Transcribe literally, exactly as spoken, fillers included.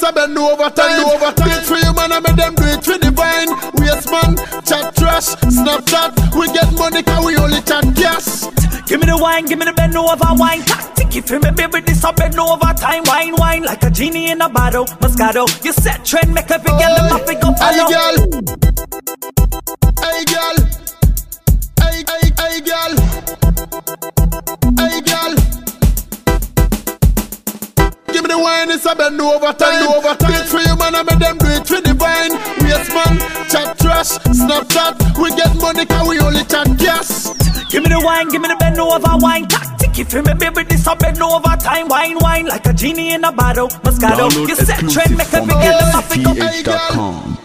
is a bend over time. Do it for you, man, I make them do it for the vine. Waste man, chat trash, Snapchat. We get money, cause we only chat cash. Give me the wine, give me the bend over wine tactic. If you me baby, this a bend over time. Wine, wine, like a genie in a bottle. Moscato, you set trend, make every girl them have to go follow. Hey girl, hey girl, hey hey hey girl, hey girl. Give me the wine, it's a bend over time. Do it for you, man, I make them do it for the vine. Waste man, chat trash, Snapchat. We get money, cause we only chat cash. Give me the wine, give me the bend over wine tactic. If you me baby, this a bend over time. Wine, wine, like a genie in a bottle. Moscato, you set trend, make every girl them have to go. Download exclusive from S T H dot com.